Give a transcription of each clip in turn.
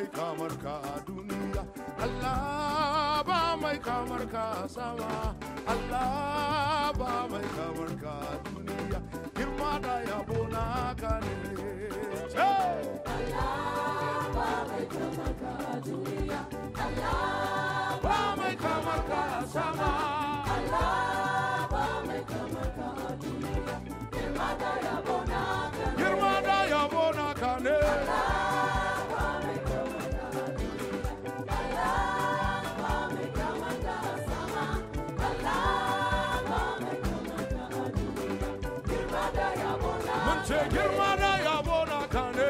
mai kamar ka a duniya, Allah ba mai kamar ka a sama, Allah ba mai kamar ka a duniya, girma da yabo naka ne. Allah ba mai kamar ka a duniya, Allah ba mai kamar ka a sama, Allah ba mai kamar ka a duniya, girma da yabo naka ne. girma da yabo naka ne. Girma da yabo naka ne.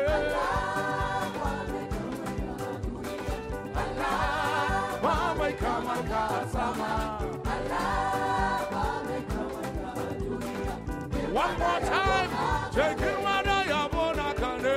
Ba mai kamar ka a sama. One more time. Say girma da yabo naka ne.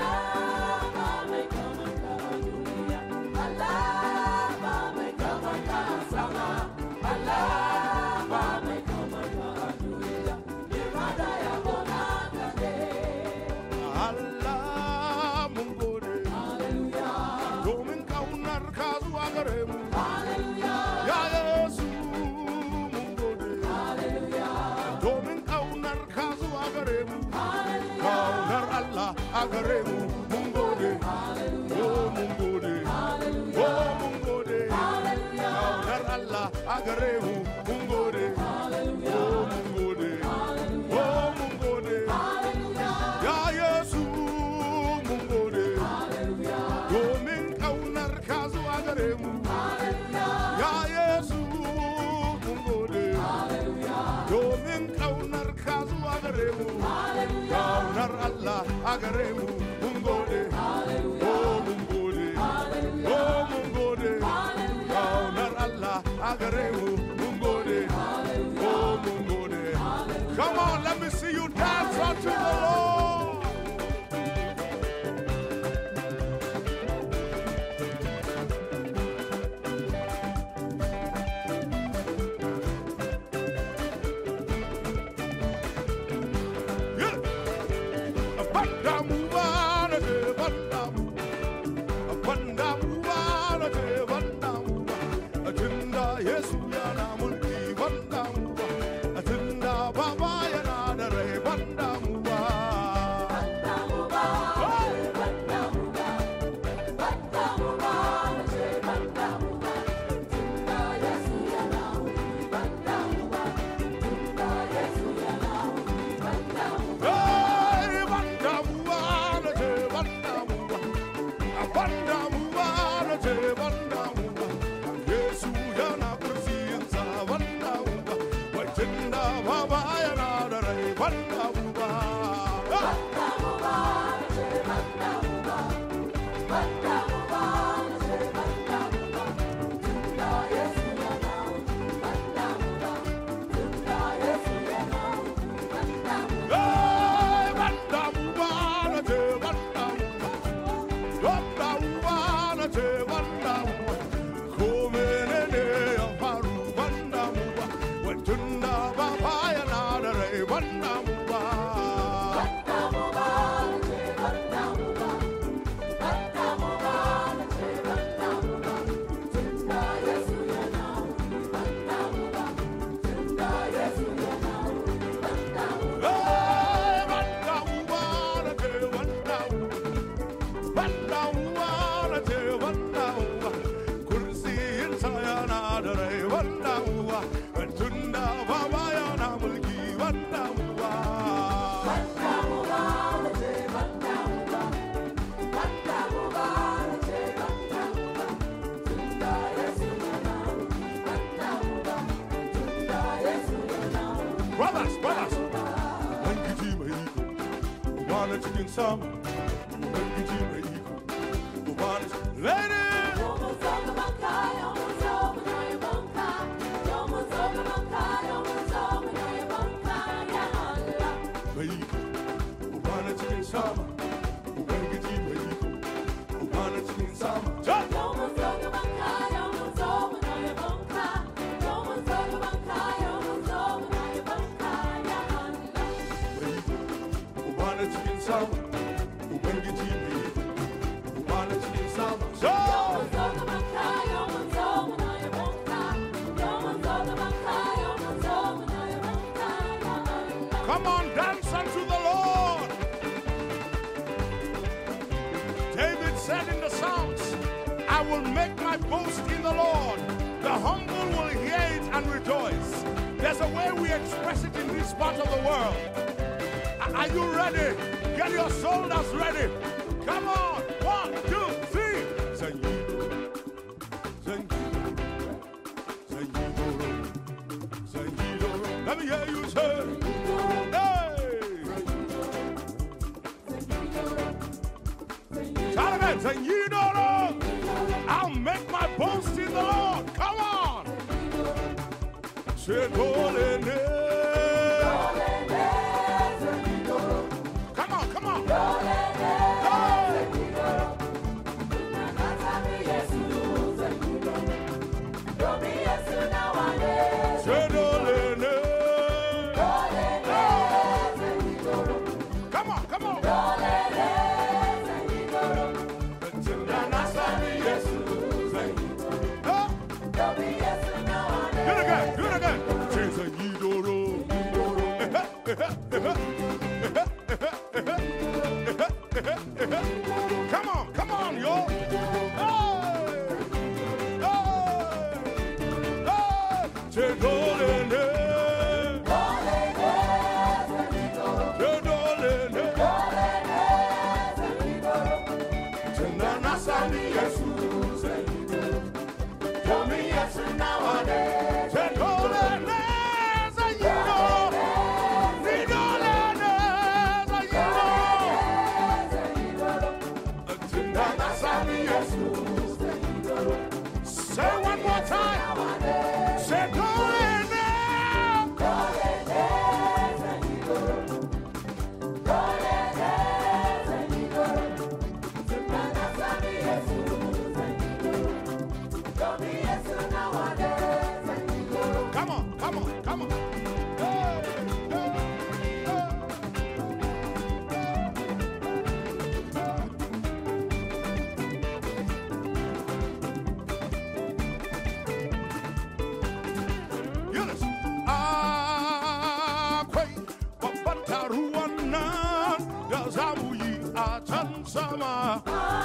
Allah mun gode. Domin kaunar ka zuwa gare mu. Ya Yesu mun gode. Domin kaunar ka zuwa gare mu. Kaunar Allah a gare mu. Mun gode. Oh mun gode. Oh mun gode. Kaunar Allah a gare mu. Mun gode. Oh mun gode. Oh mun gode. Ya Yesu mun gode. Domin kaunar ka zuwa gare mu. Ya Yesu mun gode. Domin kaunar ka zuwa gare mu. Kaunar Allah a gare mu. Mun gode. Oh mun gode. Oh mun gode. Kaunar Allah a gare mu. Mun gode. Oh mun gode. Come on, let me see you dance unto the Lord. Cikin sama, Ubangiji mai iko, Ubani, lady! Mai iko, Ubani cikin sama, Ubangiji mai iko, Ubani cikin sama. Cikin sama, Ubangiji mai iko, Ubani cikin sama. Come on, dance unto the Lord. David said in the Psalms, I will make my boast in the Lord. The humble will hear it and rejoice. There's a way we express it in this part of the world. Are you ready? Get your shoulders ready. Come on. 1, 2, 3. Let me hear you say, hey. Shout again. I'll make my boast in the Lord. Come on. Say, come on, come on. Come on, come on. Do it again, do it again. Come on, come on, yo. Say one more time. Say come on, come on, come on. Sama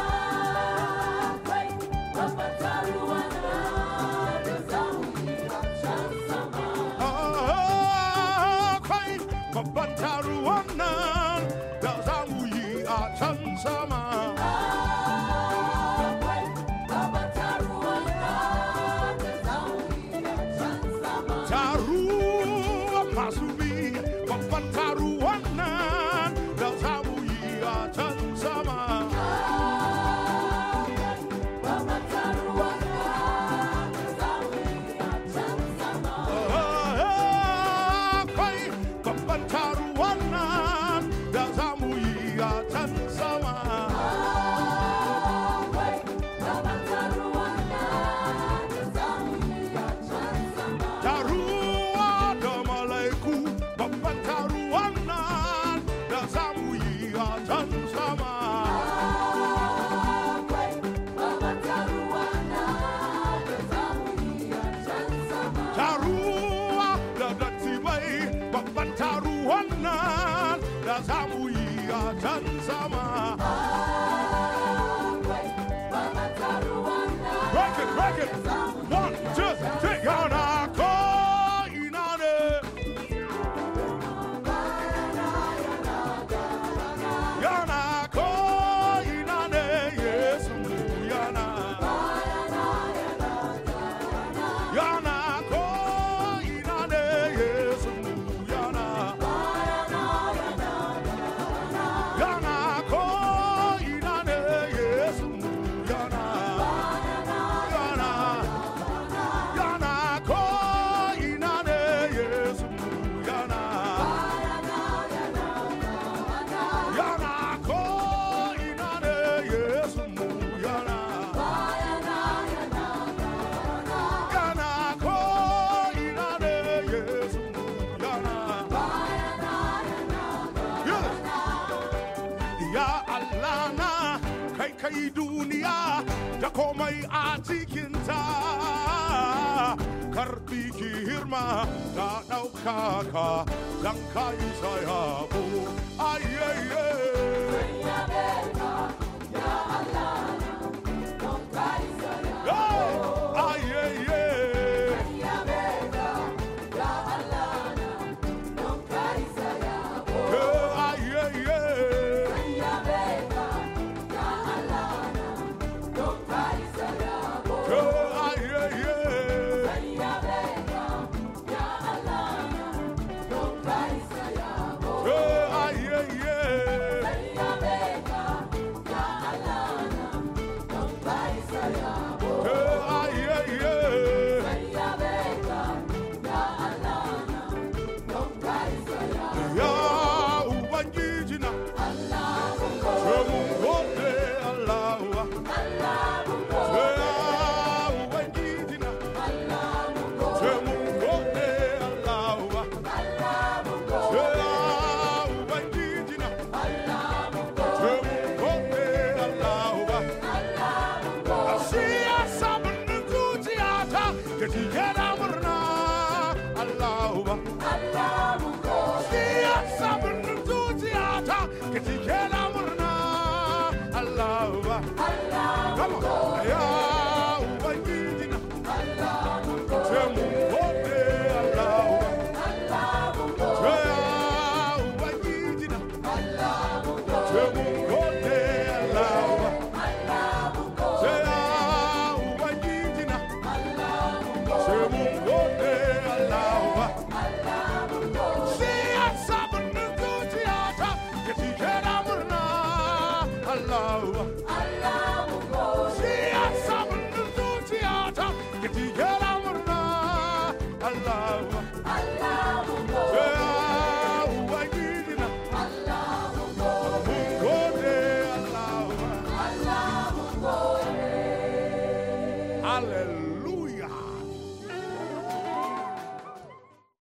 break it. 1, 2, 3. karbi girma da ɗaukaka dan ka isa yabo ayyaye Allah